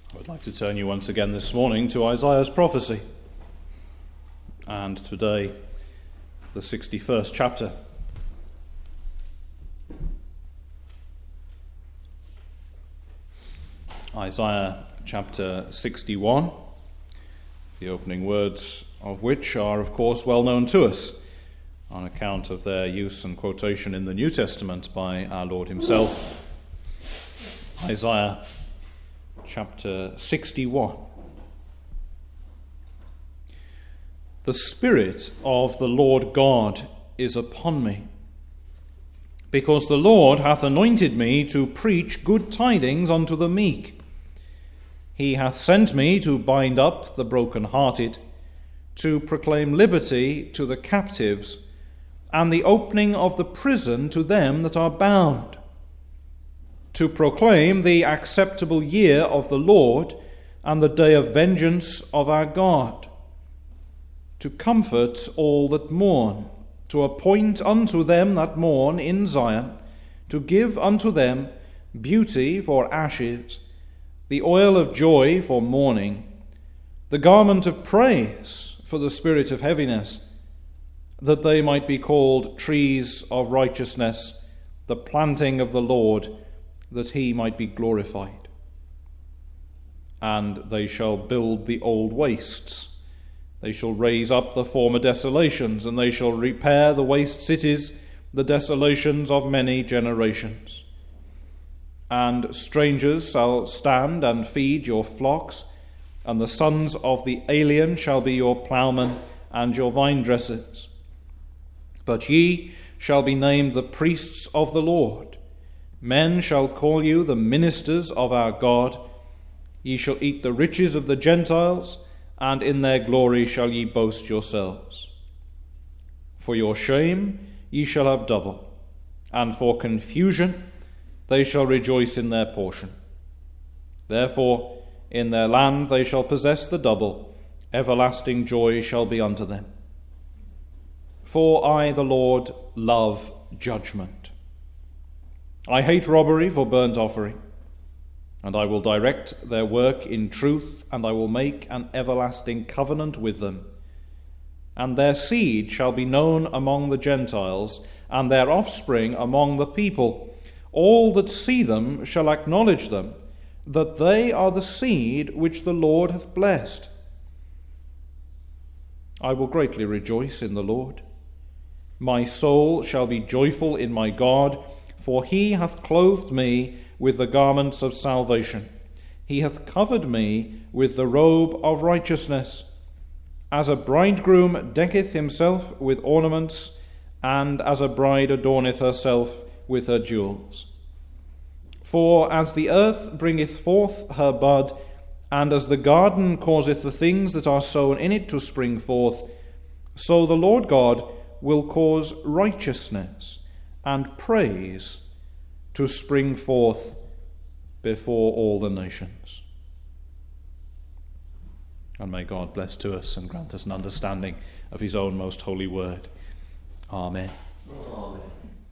I would like to turn you once again this morning to Isaiah's prophecy, and today the 61st chapter. Isaiah chapter 61, the opening words of which are of course well known to us on account of their use and quotation in the New Testament by our Lord himself. Isaiah chapter 61. The Spirit of the Lord God is upon me, because the Lord hath anointed me to preach good tidings unto the meek. He hath sent me to bind up the brokenhearted, to proclaim liberty to the captives, and the opening of the prison to them that are bound, to proclaim the acceptable year of the Lord and the day of vengeance of our God, to comfort all that mourn, to appoint unto them that mourn in Zion, to give unto them beauty for ashes, the oil of joy for mourning, the garment of praise for the spirit of heaviness, that they might be called trees of righteousness, the planting of the Lord, that he might be glorified. And they shall build the old wastes. They shall raise up the former desolations, and they shall repair the waste cities, the desolations of many generations. And strangers shall stand and feed your flocks, and the sons of the alien shall be your ploughmen and your vine dressers. But ye shall be named the priests of the Lord. Men shall call you the ministers of our God. Ye shall eat the riches of the Gentiles, and in their glory shall ye boast yourselves. For your shame ye shall have double, and for confusion they shall rejoice in their portion. Therefore in their land they shall possess the double, everlasting joy shall be unto them. For I, the Lord, love judgment. I hate robbery for burnt offering, and I will direct their work in truth, and I will make an everlasting covenant with them. And their seed shall be known among the Gentiles, and their offspring among the people. All that see them shall acknowledge them, that they are the seed which the Lord hath blessed. I will greatly rejoice in the Lord. My soul shall be joyful in my God, for he hath clothed me with the garments of salvation. He hath covered me with the robe of righteousness, as a bridegroom decketh himself with ornaments, and as a bride adorneth herself with her jewels. For as the earth bringeth forth her bud, and as the garden causeth the things that are sown in it to spring forth, so the Lord God will cause righteousness and praise to spring forth before all the nations. And may God bless to us and grant us an understanding of his own most holy word. Amen. Amen.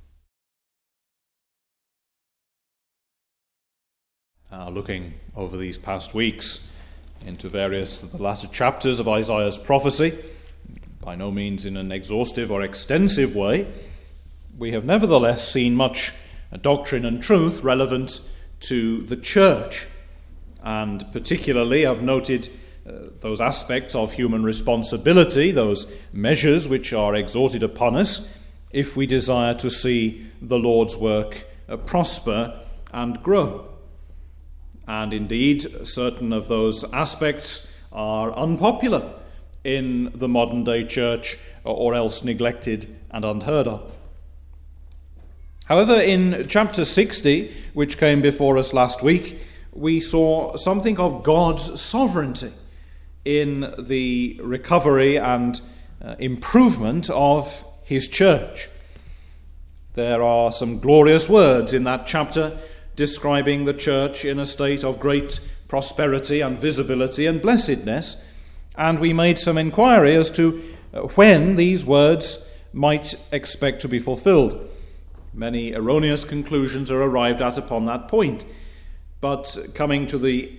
Looking over these past weeks into various of the latter chapters of Isaiah's prophecy, by no means in an exhaustive or extensive way, we have nevertheless seen much doctrine and truth relevant to the church, and particularly have noted those aspects of human responsibility, those measures which are exhorted upon us if we desire to see the Lord's work prosper and grow. And indeed, certain of those aspects are unpopular in the modern day church, or else neglected and unheard of. However, in chapter 60, which came before us last week, we saw something of God's sovereignty in the recovery and improvement of his church. There are some glorious words in that chapter describing the church in a state of great prosperity and visibility and blessedness, and we made some inquiry as to when these words might expect to be fulfilled. Many erroneous conclusions are arrived at upon that point, but coming to the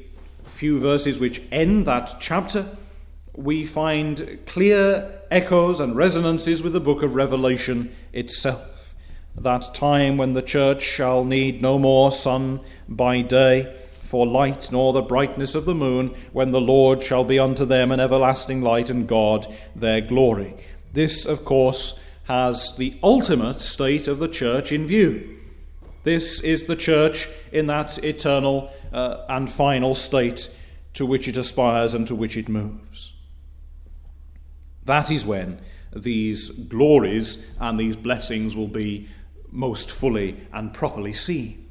few verses which end that chapter, we find clear echoes and resonances with the book of Revelation itself. That time when the church shall need no more sun by day for light, nor the brightness of the moon, when the Lord shall be unto them an everlasting light, and God their glory. This, of course, has the ultimate state of the church in view. This is the church in that eternal and final state to which it aspires and to which it moves. That is when these glories and these blessings will be most fully and properly seen.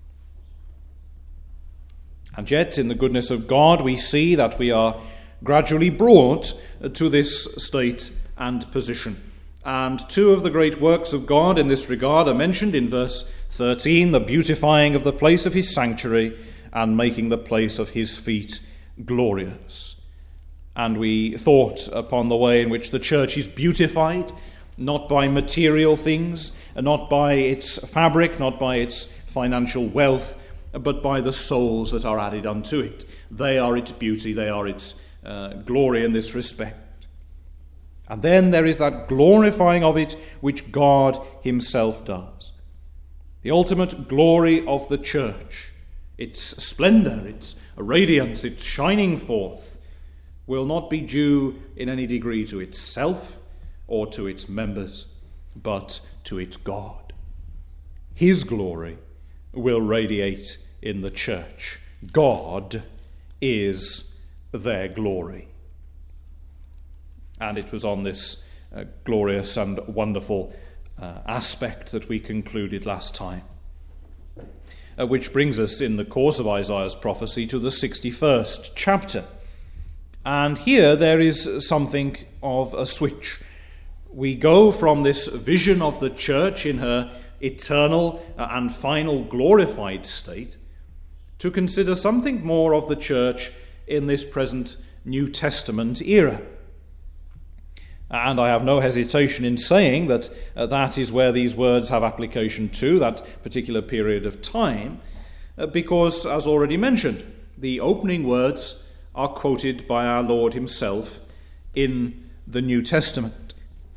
And yet, in the goodness of God, we see that we are gradually brought to this state and position. And two of the great works of God in this regard are mentioned in verse 13, the beautifying of the place of his sanctuary and making the place of his feet glorious. And we thought upon the way in which the church is beautified, not by material things, not by its fabric, not by its financial wealth, but by the souls that are added unto it. They are its beauty, they are its glory in this respect. And then there is that glorifying of it which God himself does. The ultimate glory of the church, its splendor, its radiance, its shining forth, will not be due in any degree to itself or to its members, but to its God. His glory will radiate in the church. God is their glory. And it was on this glorious and wonderful aspect that we concluded last time, which brings us in the course of Isaiah's prophecy to the 61st chapter. And here there is something of a switch. We go from this vision of the church in her eternal and final glorified state to consider something more of the church in this present New Testament era. And I have no hesitation in saying that that is where these words have application to, that particular period of time, because, as already mentioned, the opening words are quoted by our Lord himself in the New Testament.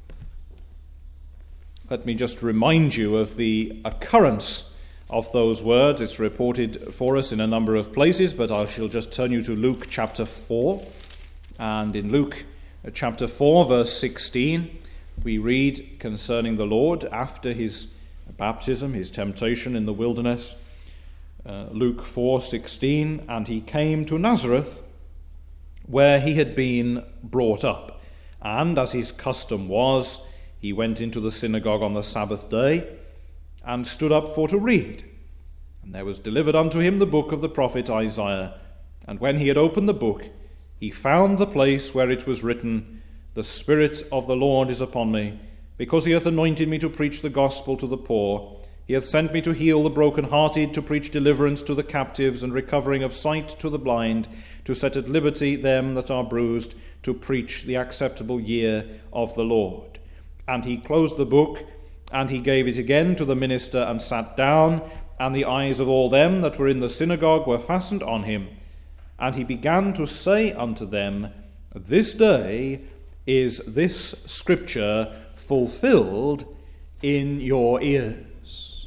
Let me just remind you of the occurrence of those words. It's reported for us in a number of places, but I shall just turn you to Luke chapter 4. And in Luke chapter 4, verse 16, we read concerning the Lord after his baptism, his temptation in the wilderness. Luke 4:16, and he came to Nazareth, where he had been brought up. And as his custom was, he went into the synagogue on the Sabbath day, and stood up for to read. And there was delivered unto him the book of the prophet Isaiah. And when he had opened the book, he found the place where it was written, The Spirit of the Lord is upon me, because he hath anointed me to preach the gospel to the poor. He hath sent me to heal the brokenhearted, to preach deliverance to the captives, and recovering of sight to the blind, to set at liberty them that are bruised, to preach the acceptable year of the Lord. And he closed the book, and he gave it again to the minister, and sat down, and the eyes of all them that were in the synagogue were fastened on him. And he began to say unto them, This day is this scripture fulfilled in your ears.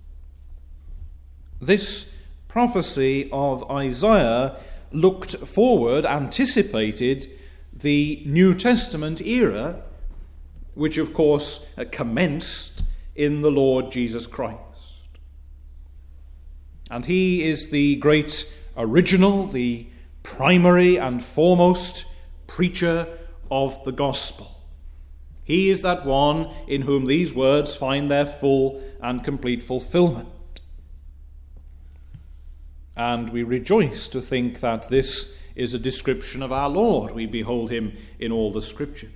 This prophecy of Isaiah looked forward, anticipated the New Testament era, which of course commenced in the Lord Jesus Christ. And he is the great original, the primary and foremost preacher of the gospel. He is that one in whom these words find their full and complete fulfillment. And we rejoice to think that this is a description of our Lord. We behold him in all the scriptures.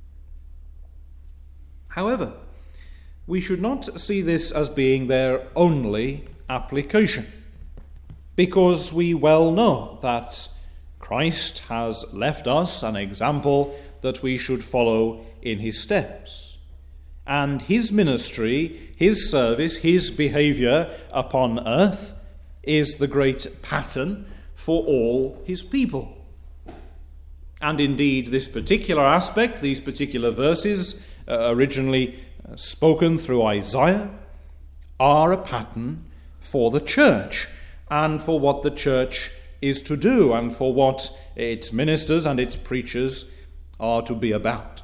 However, we should not see this as being their only application, because we well know that Christ has left us an example that we should follow in his steps. And his ministry, his service, his behavior upon earth is the great pattern for all his people. And indeed, this particular aspect, these particular verses, originally spoken through Isaiah, are a pattern for the church and for what the church is to do and for what its ministers and its preachers are to be about.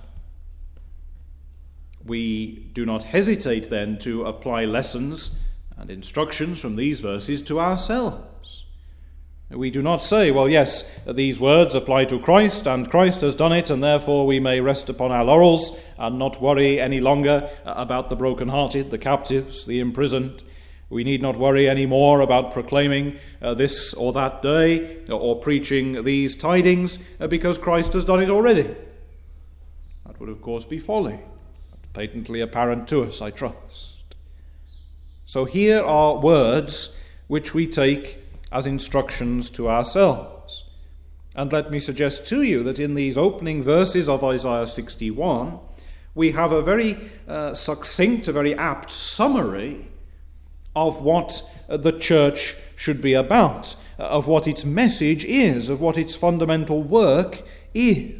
We do not hesitate then to apply lessons and instructions from these verses to ourselves. We do not say, well, yes, these words apply to Christ, and Christ has done it, and therefore we may rest upon our laurels and not worry any longer about the brokenhearted, the captives, the imprisoned. We need not worry any more about proclaiming this or that day or preaching these tidings because Christ has done it already. That would, of course, be folly, patently apparent to us, I trust. So here are words which we take as instructions to ourselves. And let me suggest to you that in these opening verses of Isaiah 61, we have a very succinct, a very apt summary of what the church should be about, of what its message is, of what its fundamental work is.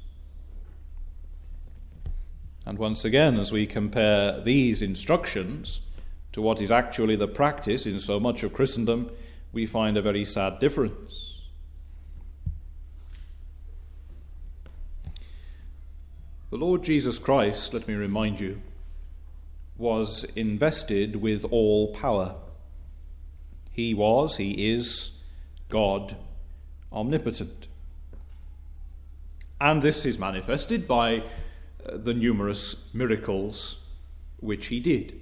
And once again, as we compare these instructions to what is actually the practice in so much of Christendom, we find a very sad difference. The Lord Jesus Christ, let me remind you, was invested with all power. He is God omnipotent. And this is manifested by the numerous miracles which he did.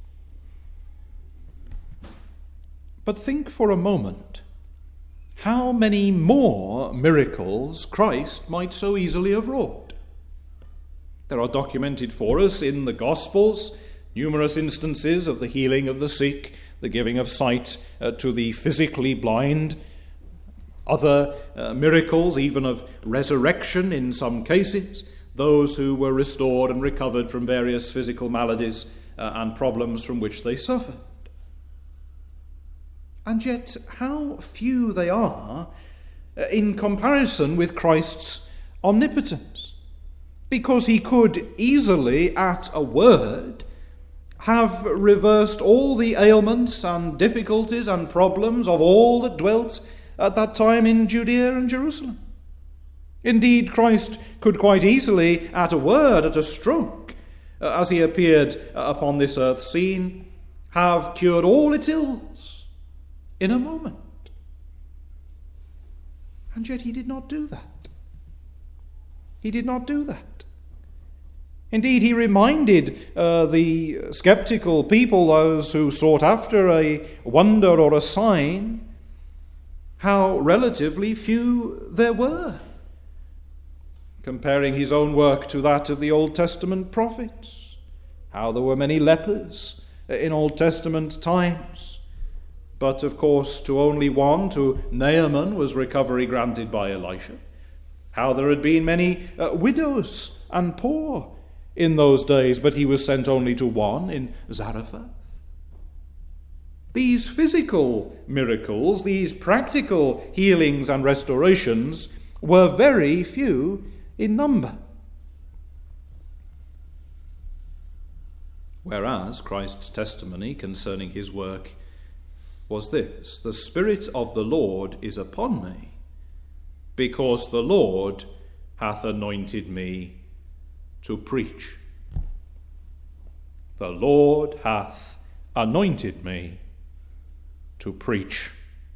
But think for a moment how many more miracles Christ might so easily have wrought. There are documented for us in the Gospels numerous instances of the healing of the sick, the giving of sight to the physically blind, other miracles even of resurrection in some cases, those who were restored and recovered from various physical maladies and problems from which they suffered. And yet, how few they are in comparison with Christ's omnipotence, because he could easily, at a word, have reversed all the ailments and difficulties and problems of all that dwelt at that time in Judea and Jerusalem. Indeed, Christ could quite easily, at a word, at a stroke, as he appeared upon this earth scene, have cured all its ills in a moment. And yet he did not do that. He did not do that. Indeed, he reminded the skeptical people, those who sought after a wonder or a sign, how relatively few there were, comparing his own work to that of the Old Testament prophets, how there were many lepers in Old Testament times, but of course to only one, to Naaman, was recovery granted by Elisha, how there had been many widows and poor in those days, but he was sent only to one in Zarephath. These physical miracles, these practical healings and restorations were very few in number. Whereas Christ's testimony concerning his work was this: the Spirit of the Lord is upon me, because the Lord hath anointed me to preach. The Lord hath anointed me to preach.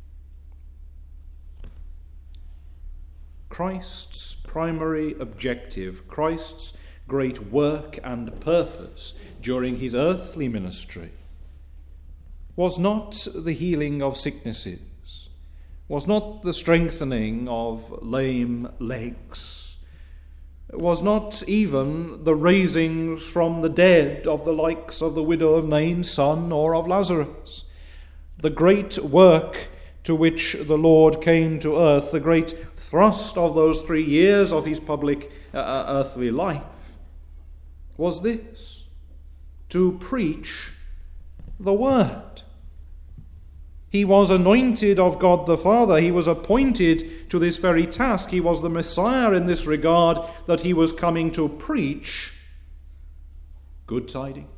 Christ's primary objective, Christ's great work and purpose during his earthly ministry was not the healing of sicknesses, was not the strengthening of lame legs, was not even the raising from the dead of the likes of the widow of Nain's son or of Lazarus. The great work to which the Lord came to earth, the great thrust of those 3 years of his public earthly life, was this: to preach the word. He was anointed of God the Father. He was appointed to this very task. He was the Messiah in this regard, that he was coming to preach good tidings.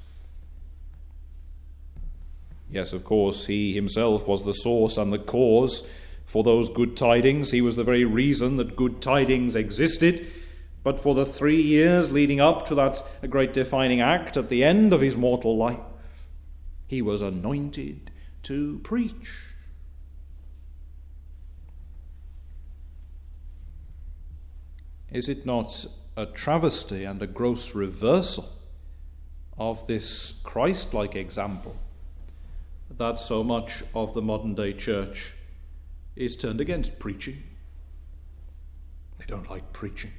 Yes, of course, he himself was the source and the cause for those good tidings. He was the very reason that good tidings existed. But for the 3 years leading up to that great defining act at the end of his mortal life, he was anointed to preach. Is it not a travesty and a gross reversal of this Christ-like example that so much of the modern-day church is turned against preaching? They don't like preaching.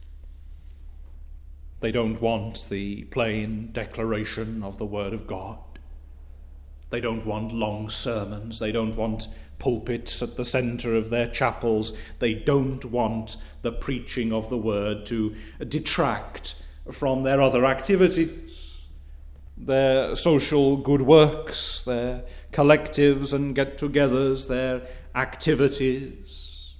They don't want the plain declaration of the Word of God. They don't want long sermons. They don't want pulpits at the centre of their chapels. They don't want the preaching of the Word to detract from their other activities, their social good works, their collectives and get-togethers, their activities.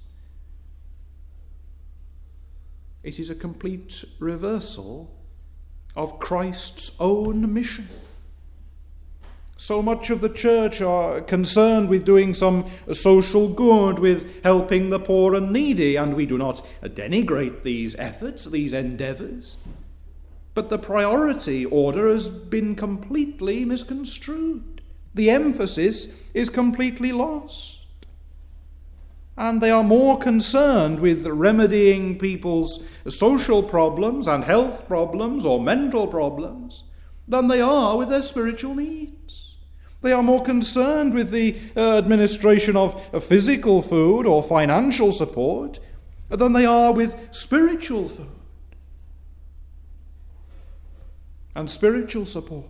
It is a complete reversal of Christ's own mission. So much of the church are concerned with doing some social good, with helping the poor and needy, and we do not denigrate these efforts, these endeavours. But the priority order has been completely misconstrued. The emphasis is completely lost. And they are more concerned with remedying people's social problems and health problems or mental problems than they are with their spiritual needs. They are more concerned with the administration of physical food or financial support than they are with spiritual food and spiritual support.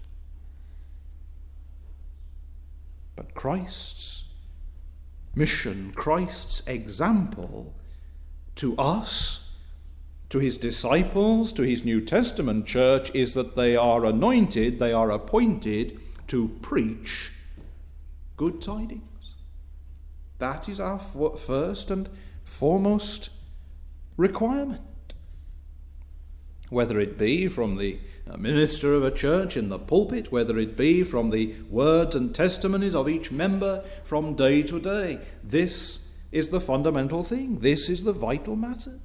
But Christ's mission, Christ's example to us, to his disciples, to his New Testament church, is that they are anointed, they are appointed to preach good tidings. That is our first and foremost requirement. Whether it be from the minister of a church in the pulpit, whether it be from the words and testimonies of each member from day to day, this is the fundamental thing. This is the vital matter.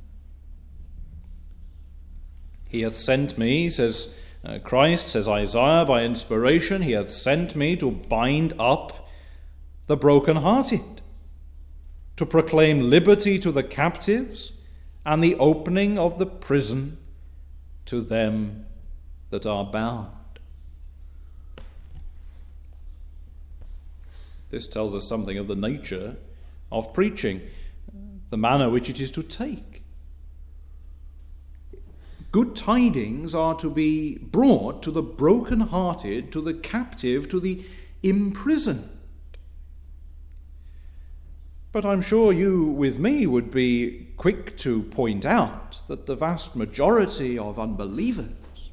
He hath sent me, says Christ, says Isaiah by inspiration, he hath sent me to bind up the brokenhearted, to proclaim liberty to the captives and the opening of the prison to them that are bound. This tells us something of the nature of preaching, the manner which it is to take. Good tidings are to be brought to the broken-hearted, to the captive, to the imprisoned. But I'm sure you, with me, would be quick to point out that the vast majority of unbelievers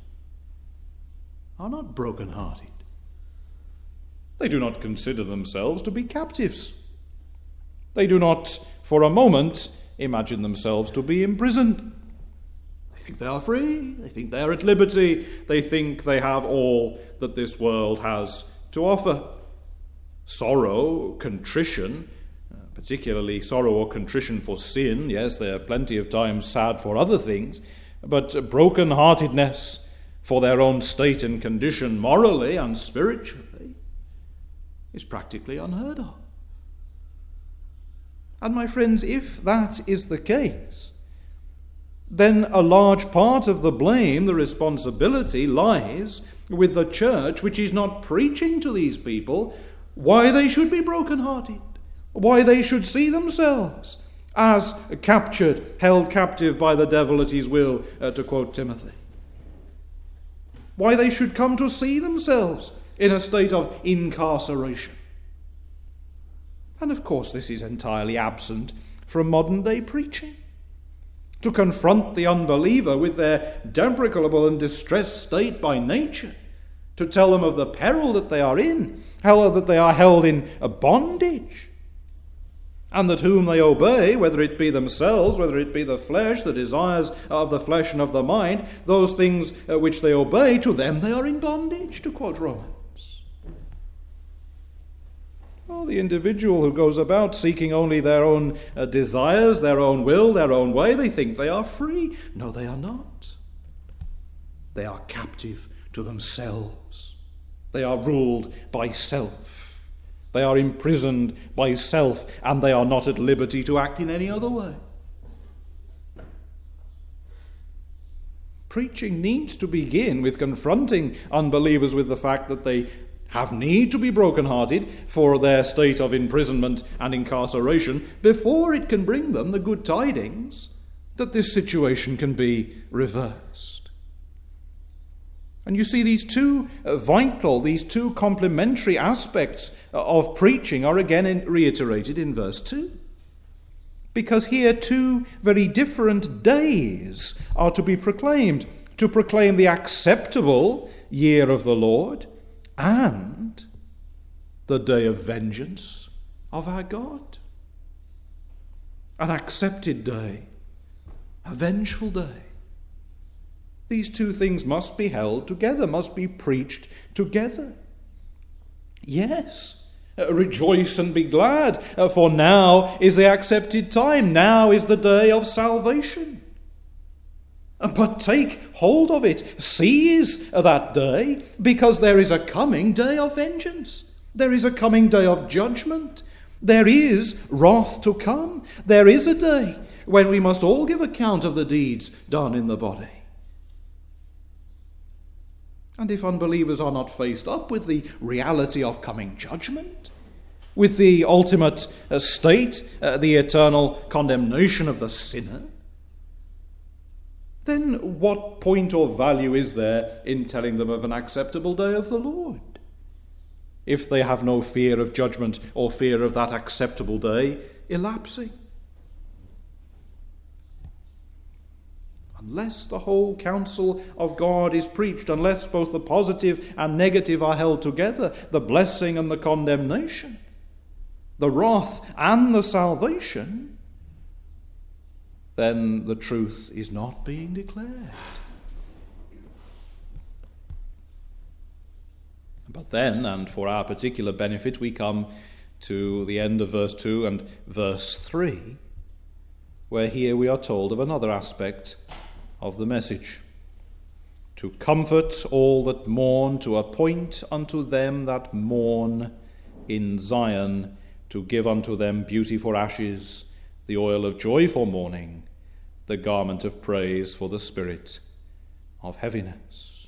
are not broken-hearted. They do not consider themselves to be captives. They do not, for a moment, imagine themselves to be imprisoned. They think they are free. They think they are at liberty. They think they have all that this world has to offer. Sorrow, contrition, particularly sorrow or contrition for sin. Yes, they are plenty of times sad for other things, but broken-heartedness for their own state and condition morally and spiritually is practically unheard of. And my friends, if that is the case, then a large part of the blame, the responsibility, lies with the church which is not preaching to these people why they should be broken-hearted, why they should see themselves as captured, held captive by the devil at his will, to quote Timothy. Why they should come to see themselves in a state of incarceration. And of course this is entirely absent from modern-day preaching. To confront the unbeliever with their deprecable and distressed state by nature to tell them of the peril that they are in, how that they are held in a bondage, and that whom they obey, whether it be themselves, whether it be the flesh, the desires of the flesh and of the mind, those things which they obey, to them they are in bondage, to quote Romans. Well, the individual who goes about seeking only their own desires, their own will, their own way, they think they are free. No, they are not. They are captive to themselves. They are ruled by self. They are imprisoned by self, and they are not at liberty to act in any other way. Preaching needs to begin with confronting unbelievers with the fact that they have need to be broken-hearted for their state of imprisonment and incarceration before it can bring them the good tidings that this situation can be reversed. And you see, these two vital, these two complementary aspects of preaching are again reiterated in verse 2. Because here two very different days are to be proclaimed, to proclaim the acceptable year of the Lord and the day of vengeance of our God. An accepted day, a vengeful day. These two things must be held together, must be preached together. Yes, rejoice and be glad, for now is the accepted time, now is the day of salvation. But take hold of it, seize that day, because there is a coming day of vengeance. There is a coming day of judgment. There is wrath to come. There is a day when we must all give account of the deeds done in the body. And if unbelievers are not faced up with the reality of coming judgment, with the ultimate state, the eternal condemnation of the sinner, then what point or value is there in telling them of an acceptable day of the Lord, if they have no fear of judgment or fear of that acceptable day elapsing? Unless the whole counsel of God is preached, unless both the positive and negative are held together, the blessing and the condemnation, the wrath and the salvation, then the truth is not being declared. But then, and for our particular benefit, we come to the end of verse 2 and verse 3, where here we are told of another aspect of the message. To comfort all that mourn, to appoint unto them that mourn in Zion, to give unto them beauty for ashes, the oil of joy for mourning, the garment of praise for the spirit of heaviness.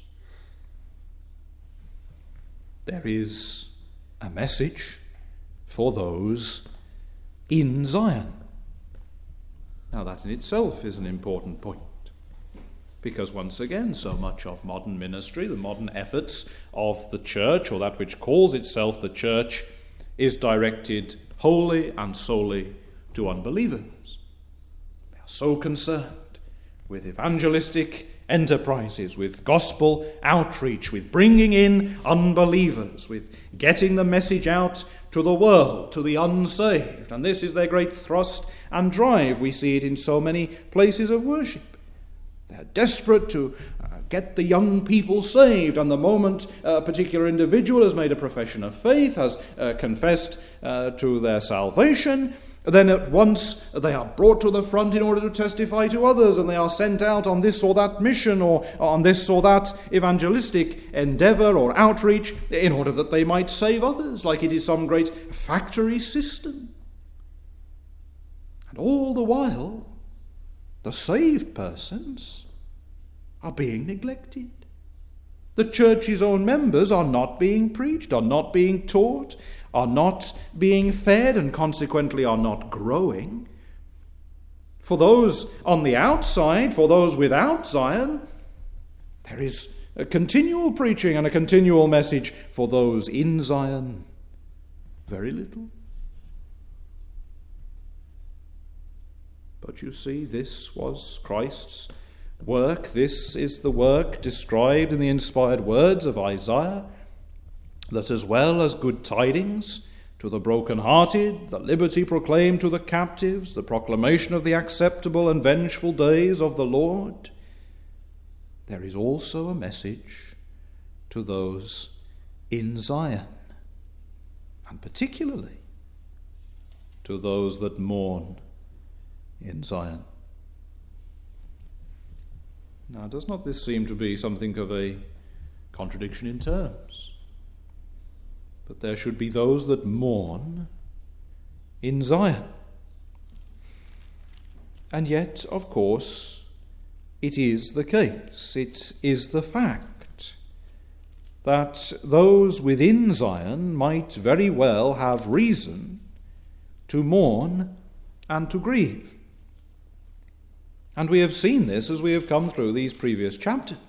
There is a message for those in Zion. Now that in itself is an important point, because once again, so much of modern ministry, the modern efforts of the church, or that which calls itself the church, is directed wholly and solely to unbelievers. They are so concerned with evangelistic enterprises, with gospel outreach, with bringing in unbelievers, with getting the message out to the world, to the unsaved. And this is their great thrust and drive. We see it in so many places of worship. They're desperate to get the young people saved, and the moment a particular individual has made a profession of faith, has confessed to their salvation, then at once they are brought to the front in order to testify to others, and they are sent out on this or that mission or on this or that evangelistic endeavor or outreach in order that they might save others, like it is some great factory system. And all the while, the saved persons are being neglected. The church's own members are not being preached, are not being taught, are not being fed, and consequently are not growing. For those on the outside, for those without Zion, there is a continual preaching and a continual message. For those in Zion, very little. But you see, this was Christ's work. This is the work described in the inspired words of Isaiah, that as well as good tidings to the broken-hearted, the liberty proclaimed to the captives, the proclamation of the acceptable and vengeful days of the Lord, there is also a message to those in Zion, and particularly to those that mourn in Zion. Now, does not this seem to be something of a contradiction in terms? That there should be those that mourn in Zion. And yet, of course, it is the case, it is the fact, that those within Zion might very well have reason to mourn and to grieve. And we have seen this as we have come through these previous chapters.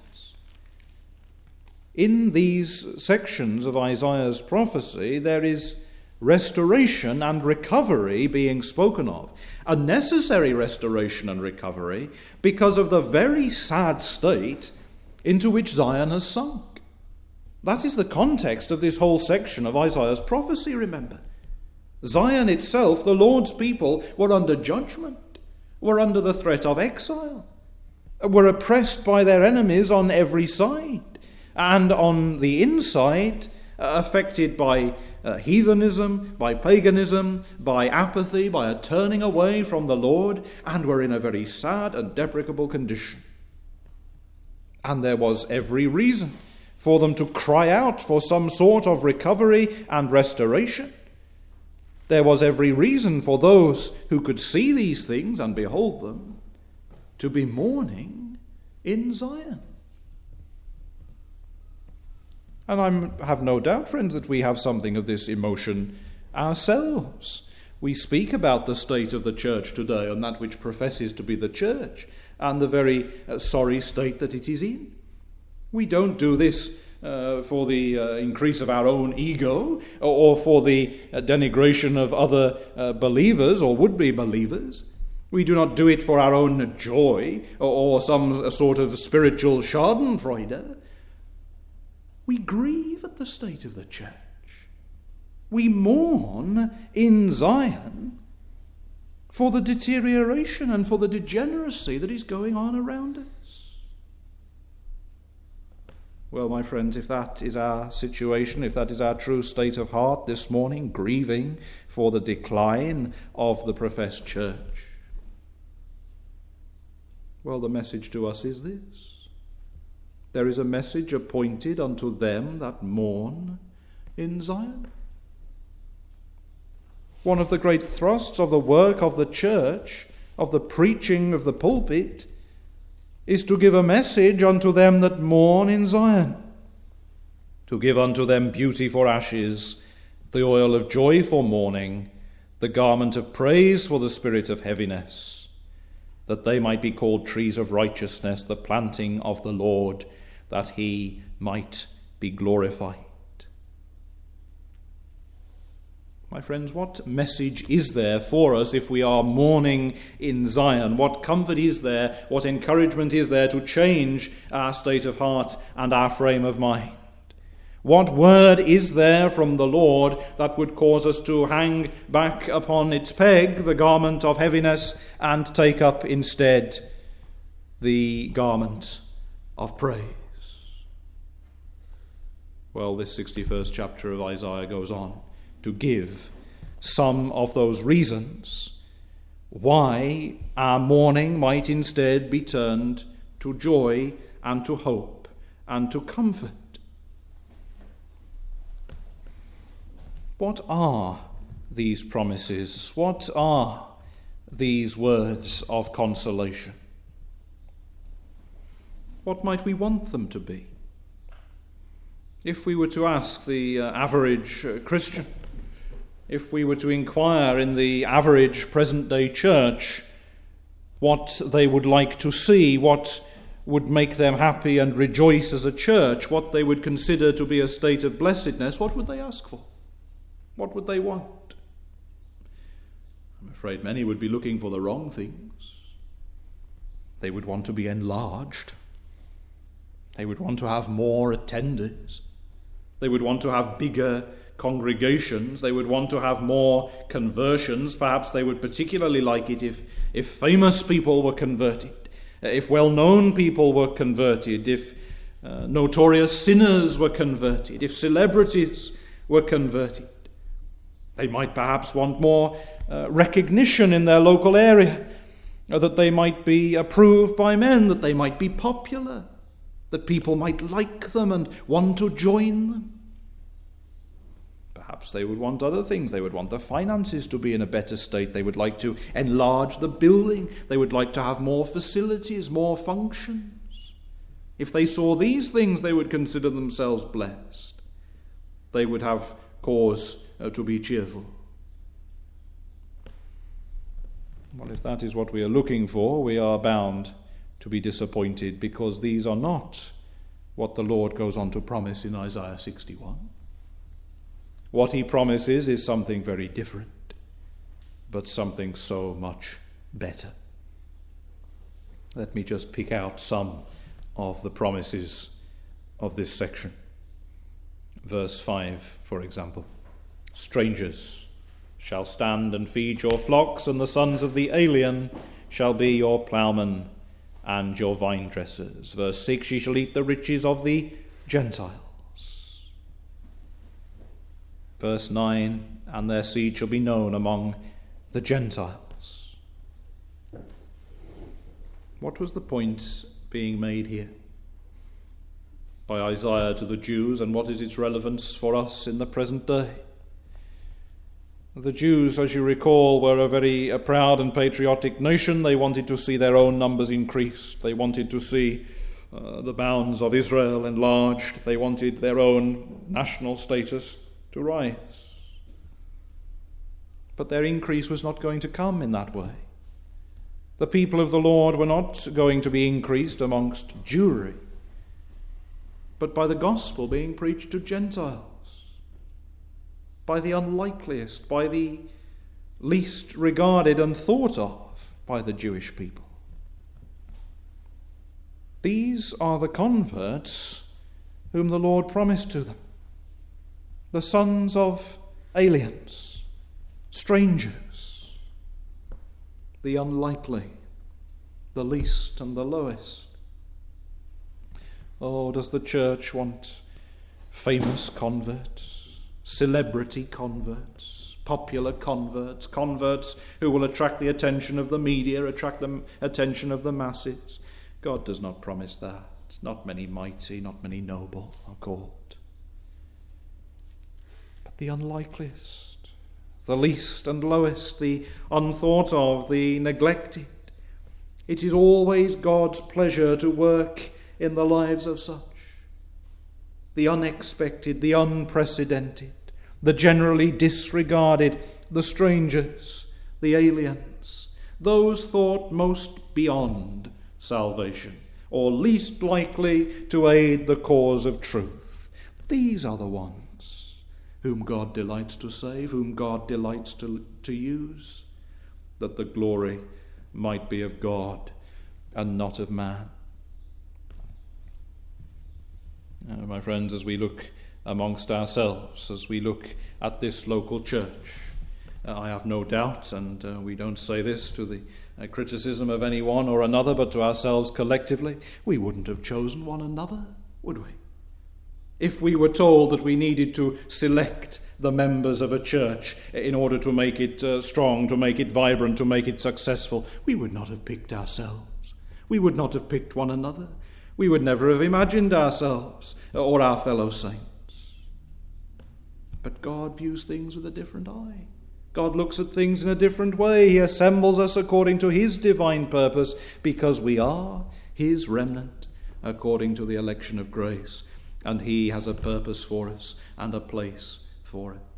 In these sections of Isaiah's prophecy, there is restoration and recovery being spoken of, a necessary restoration and recovery because of the very sad state into which Zion has sunk. That is the context of this whole section of Isaiah's prophecy, remember. Zion itself, the Lord's people, were under judgment, were under the threat of exile, were oppressed by their enemies on every side, and on the inside, affected by heathenism, by paganism, by apathy, by a turning away from the Lord, and were in a very sad and deprecable condition. And there was every reason for them to cry out for some sort of recovery and restoration. There was every reason for those who could see these things and behold them to be mourning in Zion. And I have no doubt, friends, that we have something of this emotion ourselves. We speak about the state of the church today and that which professes to be the church and the very sorry state that it is in. We don't do this for the increase of our own ego or for the denigration of other believers or would-be believers. We do not do it for our own joy or some sort of spiritual schadenfreude. We grieve at the state of the church. We mourn in Zion for the deterioration and for the degeneracy that is going on around us. Well, my friends, if that is our situation, if that is our true state of heart this morning, grieving for the decline of the professed church, well, the message to us is this. There is a message appointed unto them that mourn in Zion. One of the great thrusts of the work of the church, of the preaching of the pulpit, is to give a message unto them that mourn in Zion, to give unto them beauty for ashes, the oil of joy for mourning, the garment of praise for the spirit of heaviness, that they might be called trees of righteousness, the planting of the Lord, that he might be glorified. My friends, what message is there for us if we are mourning in Zion? What comfort is there? What encouragement is there to change our state of heart and our frame of mind? What word is there from the Lord that would cause us to hang back upon its peg the garment of heaviness and take up instead the garment of praise? Well, this 61st chapter of Isaiah goes on to give some of those reasons why our mourning might instead be turned to joy and to hope and to comfort. What are these promises? What are these words of consolation? What might we want them to be? If we were to ask the average Christian, if we were to inquire in the average present-day church what they would like to see, what would make them happy and rejoice as a church, what they would consider to be a state of blessedness, what would they ask for? What would they want? I'm afraid many would be looking for the wrong things. They would want to be enlarged. They would want to have more attenders. They would want to have bigger congregations. They would want to have more conversions. Perhaps they would particularly like it if famous people were converted, if well-known people were converted, if notorious sinners were converted, if celebrities were converted. They might perhaps want more recognition in their local area, that they might be approved by men, that they might be popular, that people might like them and want to join them. Perhaps they would want other things. They would want the finances to be in a better state. They would like to enlarge the building. They would like to have more facilities, more functions. If they saw these things, they would consider themselves blessed. They would have cause to be cheerful. Well, if that is what we are looking for, we are bound to be disappointed, because these are not what the Lord goes on to promise in Isaiah 61. What he promises is something very different, but something so much better. Let me just pick out some of the promises of this section. Verse 5, for example. Strangers shall stand and feed your flocks, and the sons of the alien shall be your ploughmen and your vine dressers. Verse 6, ye shall eat the riches of the Gentiles. Verse 9, and their seed shall be known among the Gentiles. What was the point being made here by Isaiah to the Jews, and what is its relevance for us in the present day? The Jews, as you recall, were a very proud and patriotic nation. They wanted to see their own numbers increased. They wanted to see the bounds of Israel enlarged. They wanted their own national status to rise. But their increase was not going to come in that way. The people of the Lord were not going to be increased amongst Jewry, but by the gospel being preached to Gentiles, by the unlikeliest, by the least regarded and thought of by the Jewish people. These are the converts whom the Lord promised to them, the sons of aliens, strangers, the unlikely, the least and the lowest. Oh, does the church want famous converts? Celebrity converts, popular converts, converts who will attract the attention of the media, attract the attention of the masses? God does not promise that. Not many mighty, not many noble are called. But the unlikeliest, the least and lowest, the unthought of, the neglected. It is always God's pleasure to work in the lives of such. The unexpected, the unprecedented, the generally disregarded, the strangers, the aliens, those thought most beyond salvation, or least likely to aid the cause of truth. These are the ones whom God delights to save, whom God delights to use, that the glory might be of God and not of man. My friends, as we look amongst ourselves, as we look at this local church, I have no doubt, and we don't say this to the criticism of any one or another, but to ourselves collectively, we wouldn't have chosen one another, would we? If we were told that we needed to select the members of a church in order to make it strong, to make it vibrant, to make it successful, we would not have picked ourselves. We would not have picked one another. We would never have imagined ourselves or our fellow saints. But God views things with a different eye. God looks at things in a different way. He assembles us according to his divine purpose, because we are his remnant according to the election of grace. And he has a purpose for us and a place for us.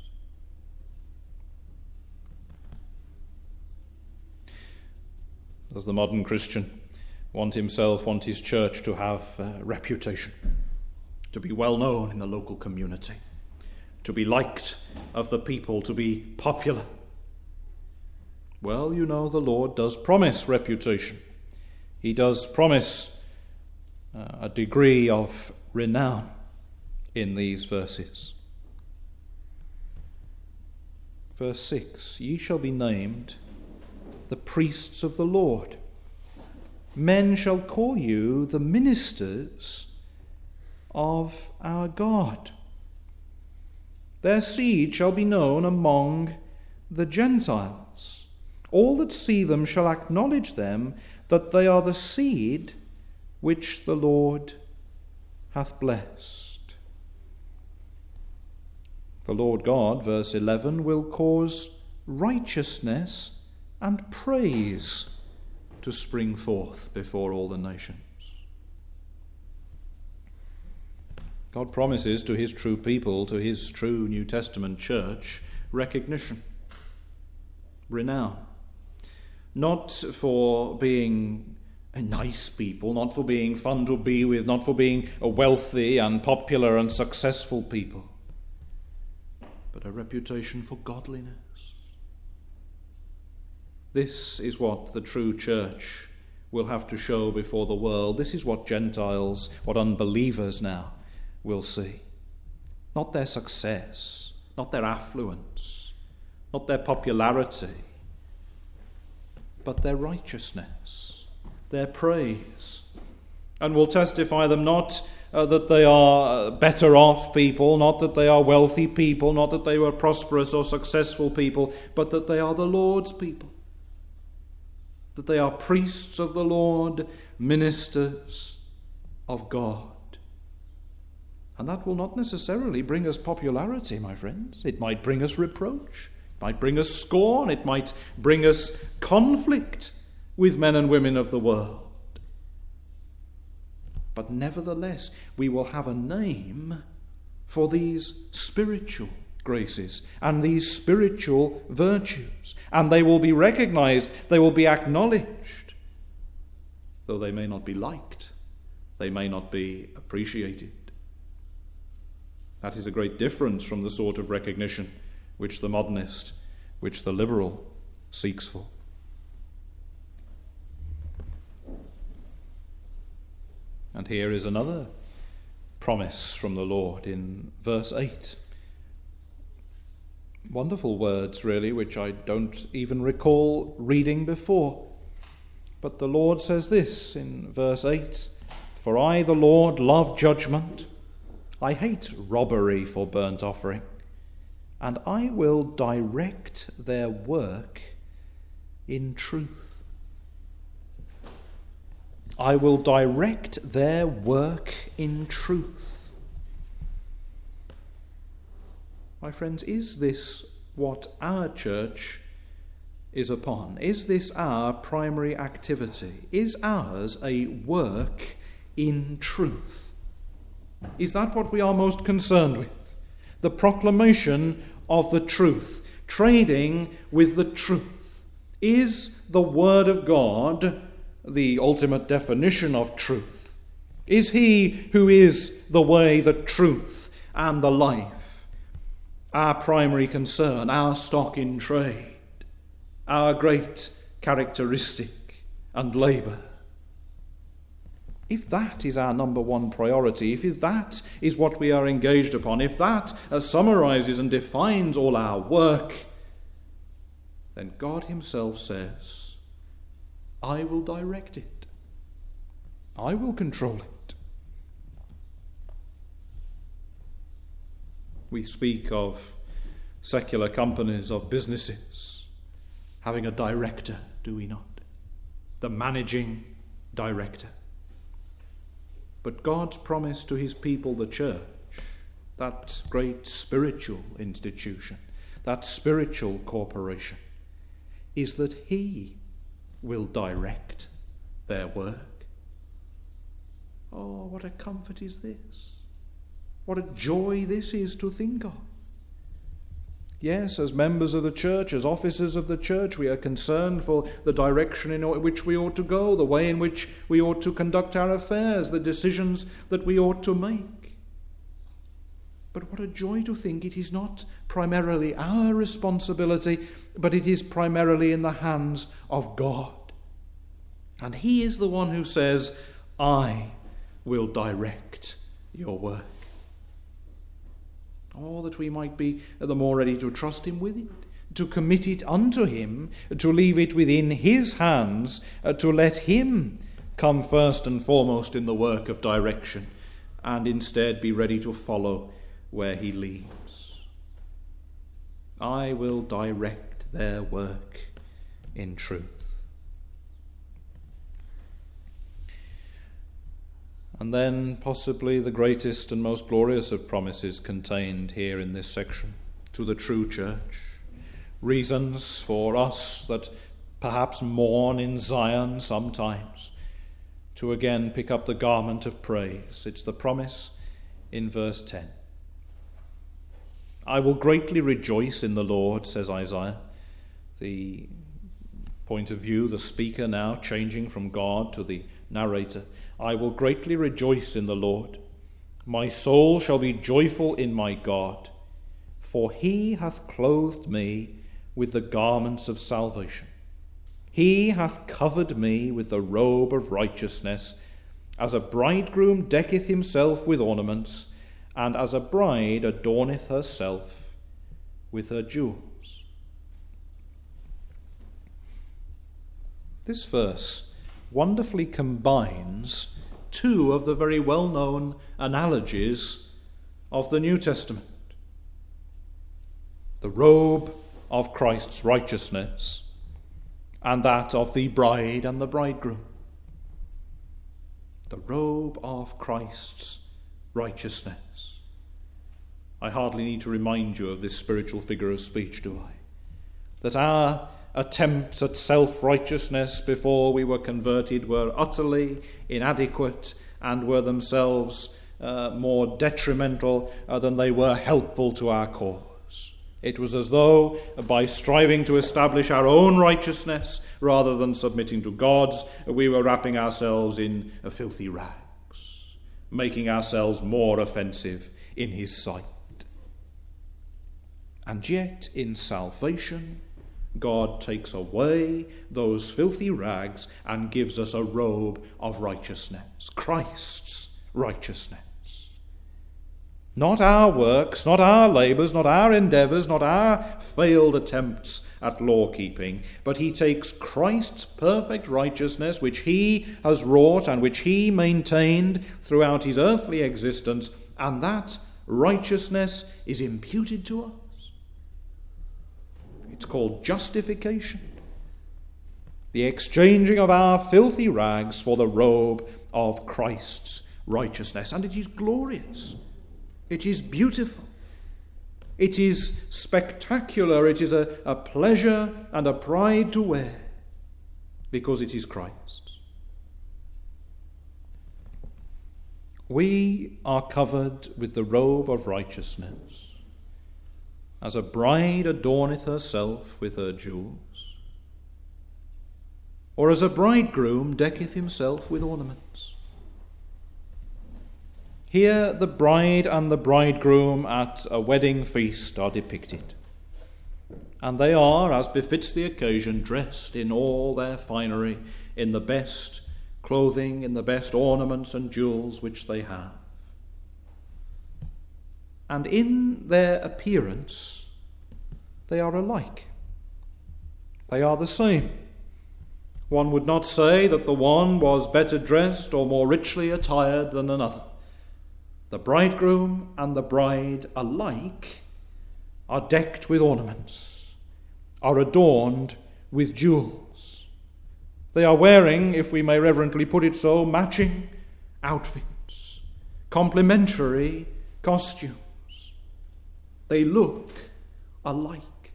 Does the modern Christian want his church to have reputation, to be well known in the local community, to be liked of the people, to be popular? Well, you know, the Lord does promise reputation. he does promise a degree of renown in these verses. Verse 6, ye shall be named the priests of the Lord. Men shall call you the ministers of our God. Their seed shall be known among the Gentiles. All that see them shall acknowledge them, that they are the seed which the Lord hath blessed. The Lord God, verse 11, will cause righteousness and praise to spring forth before all the nations. God promises to his true people, to his true New Testament church, recognition, renown. Not for being a nice people, not for being fun to be with, not for being a wealthy and popular and successful people, but a reputation for godliness. This is what the true church will have to show before the world. This is what Gentiles, what unbelievers now will see. Not their success, not their affluence, not their popularity, but their righteousness, their praise. And will testify them not that they are better off people, not that they are wealthy people, not that they were prosperous or successful people, but that they are the Lord's people. That they are priests of the Lord, ministers of God. And that will not necessarily bring us popularity, my friends. It might bring us reproach. It might bring us scorn. It might bring us conflict with men and women of the world. But nevertheless, we will have a name for these spiritual graces and these spiritual virtues. And they will be recognized, they will be acknowledged, though they may not be liked, they may not be appreciated. That is a great difference from the sort of recognition which the modernist, which the liberal seeks for. And here is another promise from the Lord in verse 8. Wonderful words, really, which I don't even recall reading before. But the Lord says this in verse 8, for I, the Lord, love judgment. I hate robbery for burnt offering, and I will direct their work in truth. I will direct their work in truth. My friends, is this what our church is upon? Is this our primary activity? Is ours a work in truth? Is that what we are most concerned with? The proclamation of the truth, trading with the truth. Is the Word of God the ultimate definition of truth? Is he who is the way, the truth, and the life our primary concern, our stock in trade, our great characteristic and labour? If that is our number one priority, if that is what we are engaged upon, if that summarizes and defines all our work, then God himself says, I will direct it. I will control it. We speak of secular companies, of businesses, having a director, do we not? The managing director. But God's promise to his people, the church, that great spiritual institution, that spiritual corporation, is that he will direct their work. Oh, what a comfort is this. What a joy this is to think of. Yes, as members of the church, as officers of the church, we are concerned for the direction in which we ought to go, the way in which we ought to conduct our affairs, the decisions that we ought to make. But what a joy to think it is not primarily our responsibility, but it is primarily in the hands of God. And he is the one who says, I will direct your work. Oh, that we might be the more ready to trust him with it, to commit it unto him, to leave it within his hands, to let him come first and foremost in the work of direction, and instead be ready to follow where he leads. I will direct their work in truth. And then possibly the greatest and most glorious of promises contained here in this section to the true church. Reasons for us that perhaps mourn in Zion sometimes to again pick up the garment of praise. It's the promise in verse 10. I will greatly rejoice in the Lord, says Isaiah. The point of view, the speaker now changing from God to the narrator. I will greatly rejoice in the Lord. My soul shall be joyful in my God, for he hath clothed me with the garments of salvation. He hath covered me with the robe of righteousness, as a bridegroom decketh himself with ornaments, and as a bride adorneth herself with her jewels. This verse wonderfully combines two of the very well-known analogies of the New Testament. The robe of Christ's righteousness and that of the bride and the bridegroom. The robe of Christ's righteousness. I hardly need to remind you of this spiritual figure of speech, do I? That our attempts at self-righteousness before we were converted were utterly inadequate and were themselves more detrimental than they were helpful to our cause. It was as though by striving to establish our own righteousness rather than submitting to God's, we were wrapping ourselves in filthy rags, making ourselves more offensive in his sight. And yet in salvation, God takes away those filthy rags and gives us a robe of righteousness, Christ's righteousness. Not our works, not our labours, not our endeavours, not our failed attempts at law-keeping, but he takes Christ's perfect righteousness, which he has wrought and which he maintained throughout his earthly existence, and that righteousness is imputed to us. It's called justification. The exchanging of our filthy rags for the robe of Christ's righteousness. And it is glorious. It is beautiful. It is spectacular. It is a pleasure and a pride to wear because it is Christ's. We are covered with the robe of righteousness, as a bride adorneth herself with her jewels, or as a bridegroom decketh himself with ornaments. Here the bride and the bridegroom at a wedding feast are depicted, and they are, as befits the occasion, dressed in all their finery, in the best clothing, in the best ornaments and jewels which they have. And in their appearance, they are alike. They are the same. One would not say that the one was better dressed or more richly attired than another. The bridegroom and the bride alike are decked with ornaments, are adorned with jewels. They are wearing, if we may reverently put it so, matching outfits, complementary costumes. They look alike.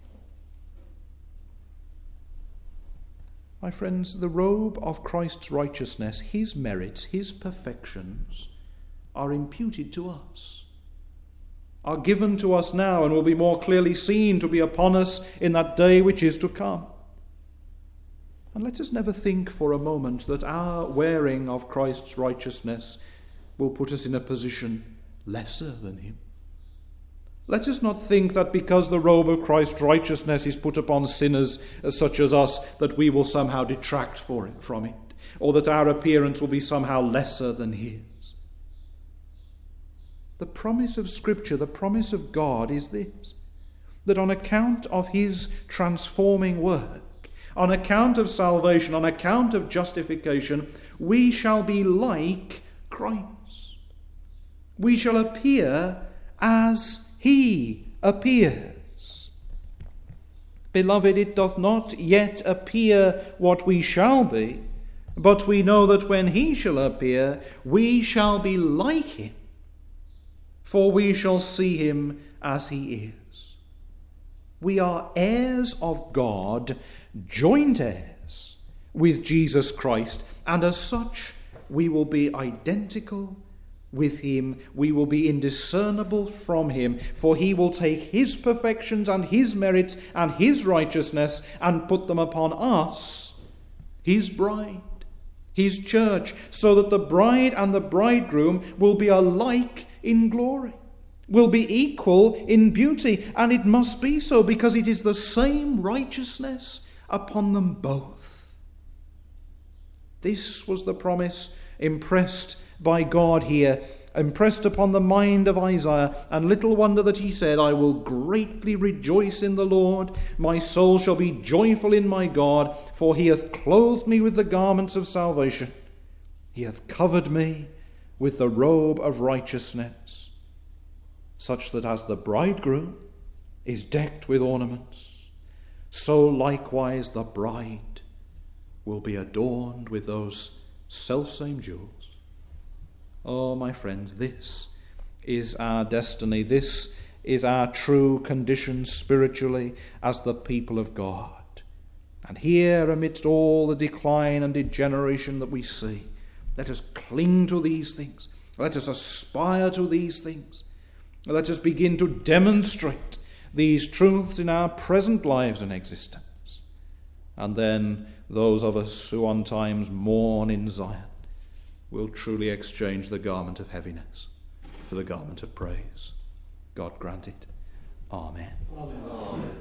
My friends, the robe of Christ's righteousness, his merits, his perfections, are imputed to us, are given to us now, and will be more clearly seen to be upon us in that day which is to come. And let us never think for a moment that our wearing of Christ's righteousness will put us in a position lesser than him. Let us not think that because the robe of Christ's righteousness is put upon sinners such as us, that we will somehow detract from it. or that our appearance will be somehow lesser than his. The promise of Scripture, the promise of God is this, that on account of his transforming work, on account of salvation, on account of justification, we shall be like Christ. We shall appear as he appears. Beloved, it doth not yet appear what we shall be, but we know that when he shall appear, we shall be like him, for we shall see him as he is. We are heirs of God, joint heirs with Jesus Christ, and as such we will be identical with him. We will be indiscernible from him, for he will take his perfections and his merits and his righteousness and put them upon us, his bride, his church, so that the bride and the bridegroom will be alike in glory, will be equal in beauty, and it must be so because it is the same righteousness upon them both. This was the promise impressed by God here, impressed upon the mind of Isaiah, and little wonder that he said, I will greatly rejoice in the Lord, my soul shall be joyful in my God, for he hath clothed me with the garments of salvation, he hath covered me with the robe of righteousness, such that as the bridegroom is decked with ornaments, so likewise the bride will be adorned with those selfsame jewels. Oh, my friends, this is our destiny. This is our true condition spiritually as the people of God. And here, amidst all the decline and degeneration that we see, let us cling to these things. Let us aspire to these things. Let us begin to demonstrate these truths in our present lives and existence. And then those of us who on times mourn in Zion will truly exchange the garment of heaviness for the garment of praise. God grant it. Amen. Amen.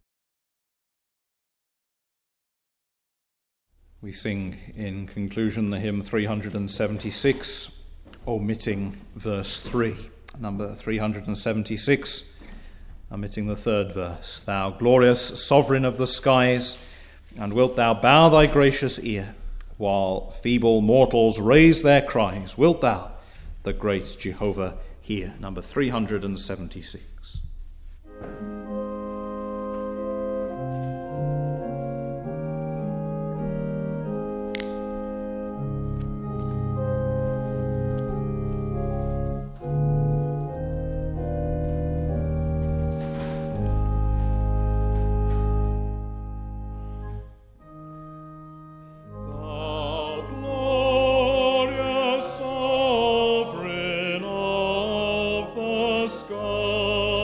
We sing in conclusion the hymn 376, omitting verse 3. Number 376, omitting the third verse. Thou glorious sovereign of the skies, and wilt thou bow thy gracious ear, while feeble mortals raise their cries? Wilt thou, the great Jehovah, hear? Number 376. Sovereign of the sky.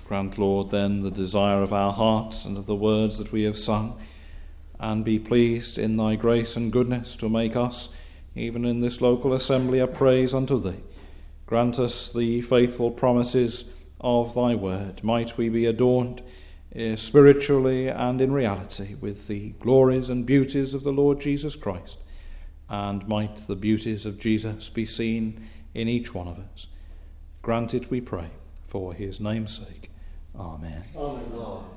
Grant, Lord, then the desire of our hearts and of the words that we have sung, and be pleased in thy grace and goodness to make us, even in this local assembly, a praise unto thee. Grant us the faithful promises of thy word. Might we be adorned spiritually and in reality with the glories and beauties of the Lord Jesus Christ, and might the beauties of Jesus be seen in each one of us. Grant it, we pray, for his name's sake. Amen. Amen.